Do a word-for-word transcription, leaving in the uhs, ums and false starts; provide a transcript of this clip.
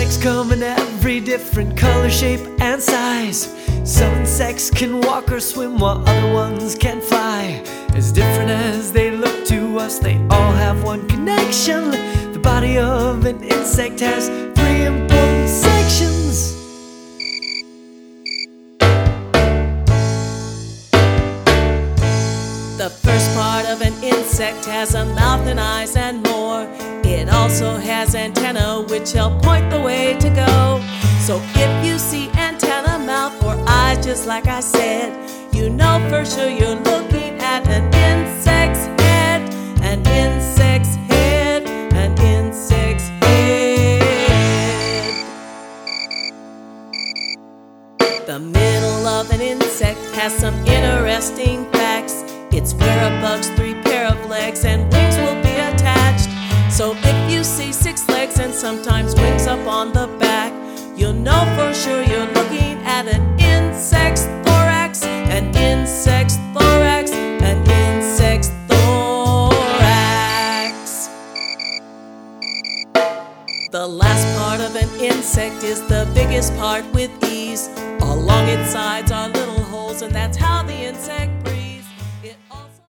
Insects come in every different color, shape, and size. Some insects can walk or swim while other ones can fly. As different as they look to us, they all have one connection. The body of an insect has three important sections. The first part of an insect has a mouth and eyes and more. It also has antennae which help point the way to go. So if you see antenna, mouth, or eyes, just like I said, you know for sure you're looking at an insect's head. An insect's head. An insect's head. The middle of an insect has some interesting facts. It's where a bug's three pair of legs and wings will be attached. So if you see six legs and sometimes wings up on the back, you'll know for sure you're looking at an insect's thorax. An insect's thorax. An insect's thorax. The last part of an insect is the biggest part with ease. Along its sides are little holes, and that's how the insect